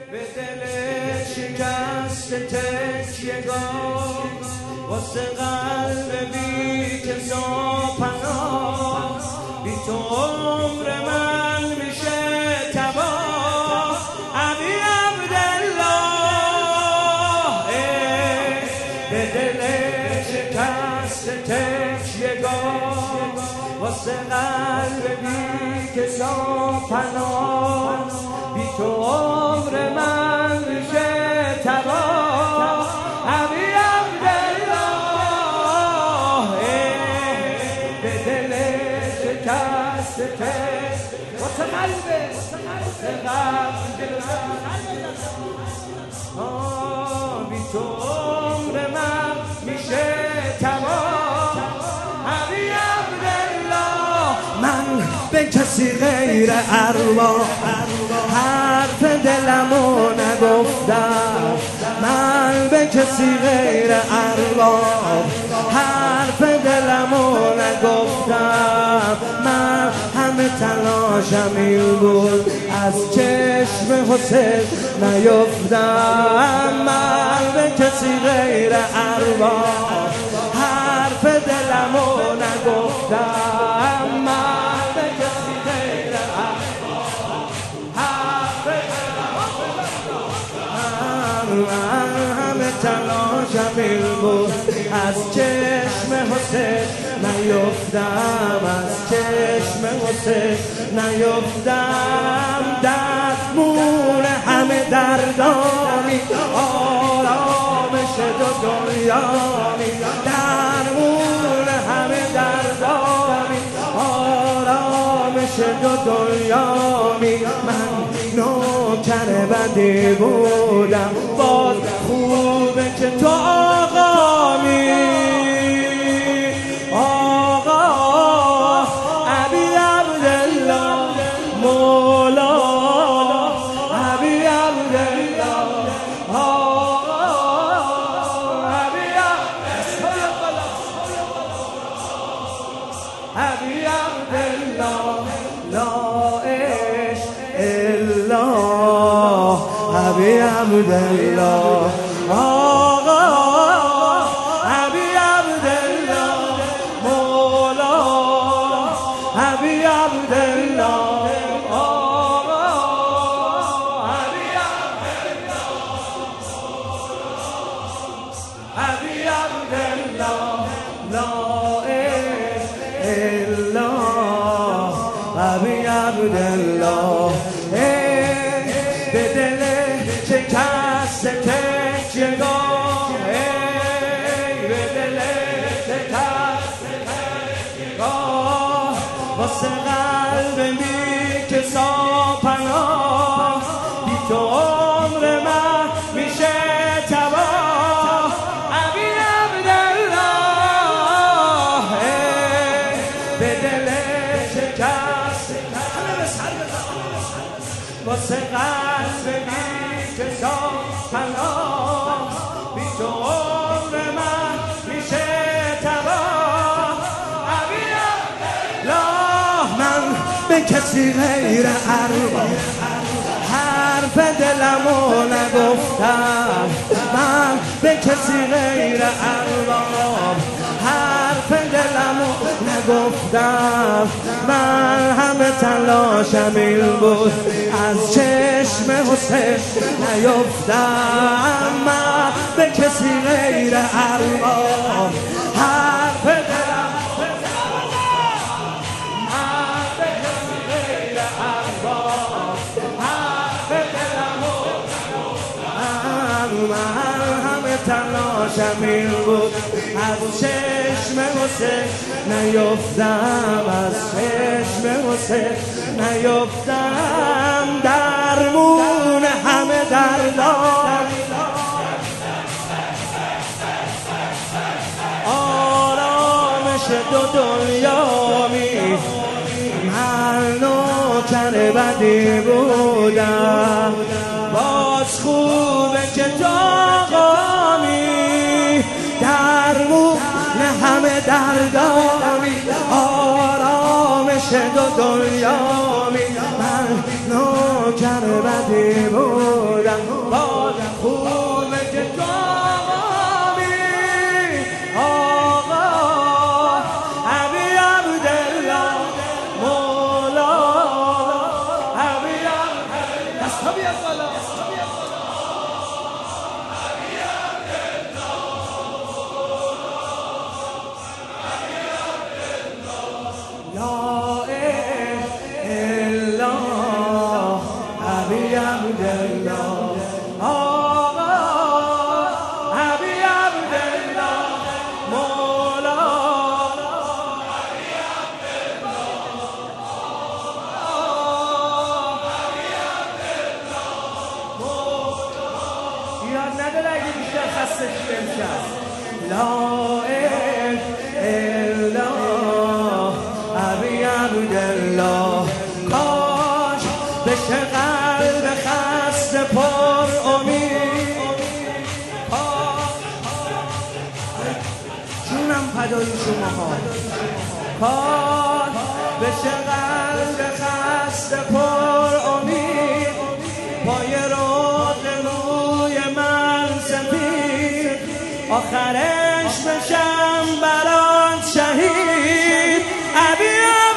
به دل شکست تکیه‌گاه واسه قلب بی کس و پناه بی تو عمر من میشه تباه ابی عبدالله به دل شکست تکیه‌گاه واسه قلب بی کس و پناه بی تو عمر من میشه تباه ابی عبدالله به دل شکست واسه قلب بی تو عمر من میشه تباه ابی عبدالله من به کسی غیر ارواح حرف دلمو نگفتم من به کسی غیر ارواح حرف دلمو نگفتم من همه تلاشم این بود از چشم حسین نیفتم من به کسی غیر ارواح حرف دلمو نگفتم من به کسی غیر ارواح حرف دلمو نگفتم من همه تلاشم این بود از چشم حسین نیفتم از چشم حسین نیفتم در مون همه دردانی آرامش دو دنیانی در مون همه دردانی آرامش دو دنیانی من نوکر بدی بودم باز خوبه که تو آقامی ابی عبدالله لا عشق الا ابی عبدالله آقا ابی عبدالله مولا ابی عبدالله آقا ابی عبدالله ابی عبدالله لا ابی عبدالله به دل شکست تکیه‌گاه به دل شکست تکیه‌گاه واسه قلب بی کس و پناه بی تو عمر من میشه تباه ابی عبدالله به دل واسه قلب بی کس و پناه بی تو عمر من میشه تباه ابی عبدالله من به کسی غیر ارواح حرف دلمو نگفتم من به کسی غیر ارواح حرف دلمو نگفتم من همه تلاشم این بود از چشم حسین نیفتم من به کسی غیر ارواح حرف دلمو من به کسی غیر ارواح حرف دلمو نگفتم من همه تلاشم این بود از چشم حسین نیفتم از چشم حسین نیفتم درمون همه دردان آرامش دو دنیامی من نوکر بدی بودم باز خوبه که تو آقامی درمون همه دردانی آرامش دو دنیامی من نوکر نوکر بدی بودم باز خوبه که تو آقامی آقا ابی عبدالله مولا ابی عبدالله دستا بیاد بالا نداره اگه بیشتر خسته شدیم کرد لا الا ابی عبدالله کاش بشه قلب خسته پر امید جونم پدای شماها کاش بشه قلب خسته پر امید پای رود روی من سپید آخرش بشم برات شهید ابی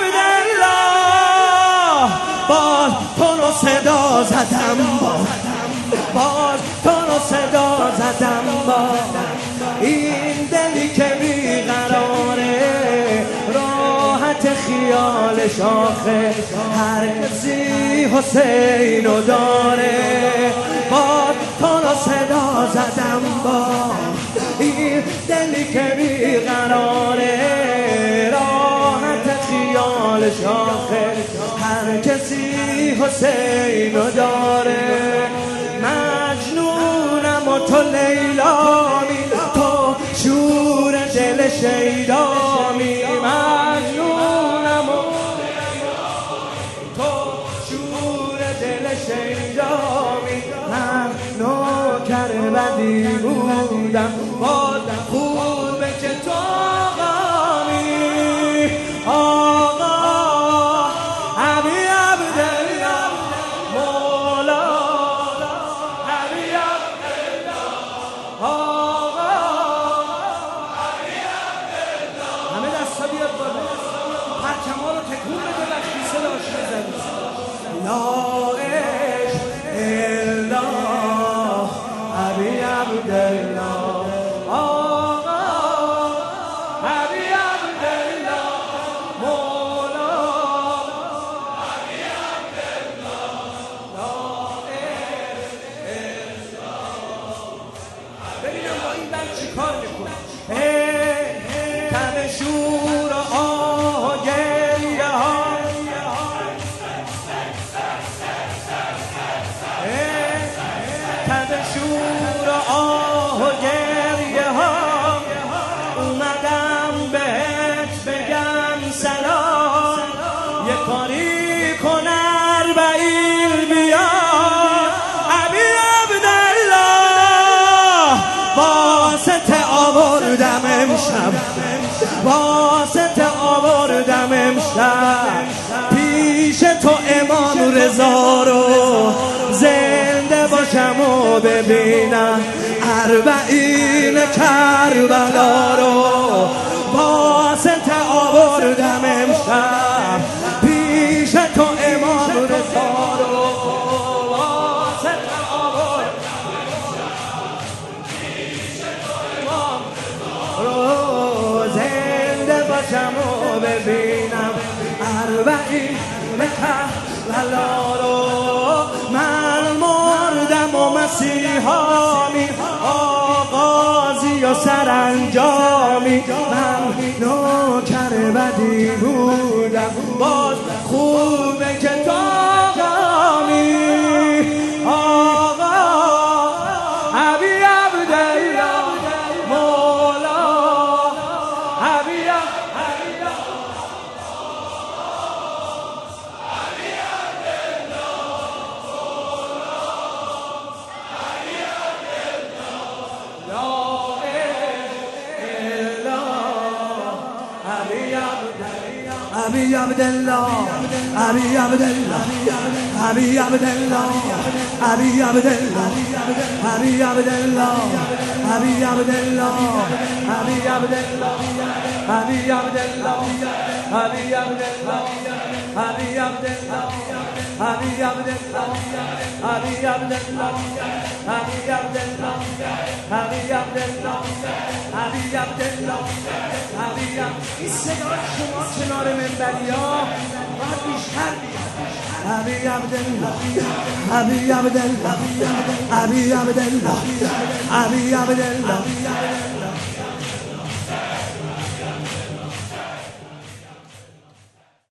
عبدالله باز تو رو صدا زدم باز تو رو صدا زدم این دلی که بیقراره راحت خیالش آخه هر کسی حسینو داره باز تو رو صدا زدم این دلی که بیقراره راحت خیالش آخه هر کسی حسینو داره مجنونم و تو لیلامی تو شور دل شیدامی مجنونم و تو شور دل شیدامی من نوکر بدی بودم باز خوبه که تو آقامی آقا ابی عبدالله مولا ابی عبدالله آقا ابی عبدالله همه دستا بیاد بالا پرچم ها رو تکون بده وقتی صداش بزنی لا الا ابی عبدالله آقا ابی عبدالله مولا ابی عبدالله لا الا ببینم با این بند چی کار میکنه تن شور و آه و گریه ها تن شور و آه و گریه ها اومدم بهت بگم سلام یه کاری کن اربعین بیا ابی عبدالله واسطه آوردم امشب واسطه آوردم امشب پیش تو امام رضا رو زنده باشم و ببینم اربعین کربلا رو واسطه آوردم امشب پیش تو امام رضا رو واسطه آوردم پیش تو امام رو زنده باشم و ببینم اربعین کربلا رو من مردم و مسیحامی آغازی و سرانجامی من نوکر بدی بودم باز خوبه که تو آقامی آقا ابی عبدالله مولا ابی عبدالله ابی عبدالله ابی عبدالله ابی عبدالله ابی عبدالله ابی عبدالله ابی عبدالله ابی عبدالله ابی عبدالله ابی عبدالله ابی عبدالله ابی عبدالله ابی عبدالله ابی عبدالله ابی عبدالله ابی عبدالله ابی این صدای شما کنار منبریا باید بیشتر ابی عبدالله ابی عبدالله ابی عبدالله ابی عبدالله